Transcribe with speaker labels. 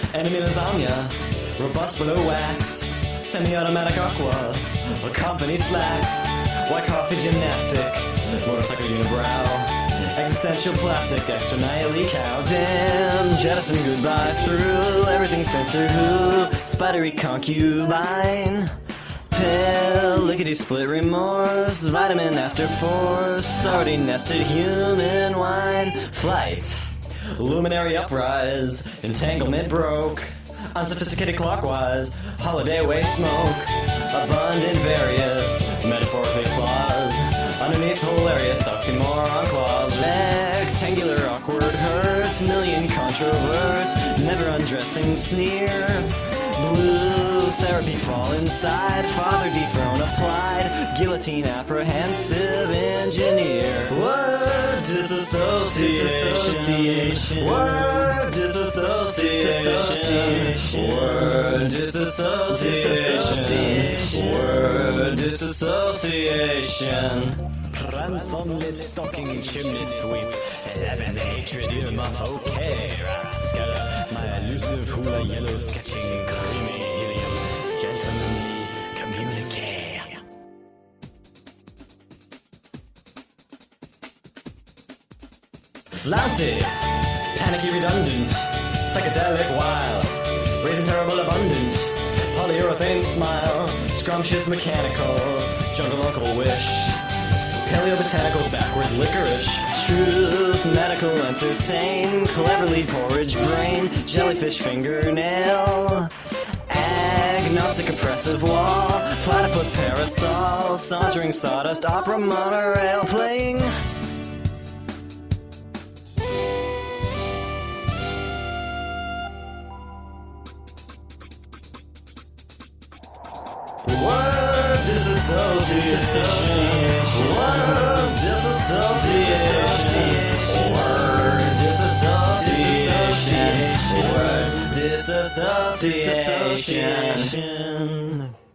Speaker 1: enemy lasagna, robust willow wax, semi-automatic aqua, company slacks, white coffee gymnastic, motorcycle unibrow, existential plastic, extra nightly cow, damn, jettison goodbye through, everything center who, spidery concubine, pill, lickety split remorse, vitamin after force, already nested human wine, flight, luminary uprise, entanglement broke, unsophisticated clockwise, holiday away smoke, abundant various, metaphorically flaws, underneath hilarious oxymoron clause, rectangular awkward hurt, million controverts, never undressing sneer, blue therapy fall inside, father dethrone applied, guillotine apprehensive engineer, word disassociation, word disassociation, word disassociation, word disassociation.
Speaker 2: Ransom-lit stocking chimney sweep, heaven hatred you muff, okay, rascal. My elusive hula yellow sketching creamy helium, gentlemanly communique.
Speaker 1: Flouncy, panicky redundant, psychedelic wild, raising terrible abundant, polyurethane smile, scrumptious mechanical, jungle uncle wish, paleo-botanical backwards licorice, truth, medical entertain, cleverly porridge brain, jellyfish fingernail, agnostic oppressive wall, platypus parasol, sauntering sawdust opera monorail, playing word disassociation, word disassociation, word disassociation, word disassociation.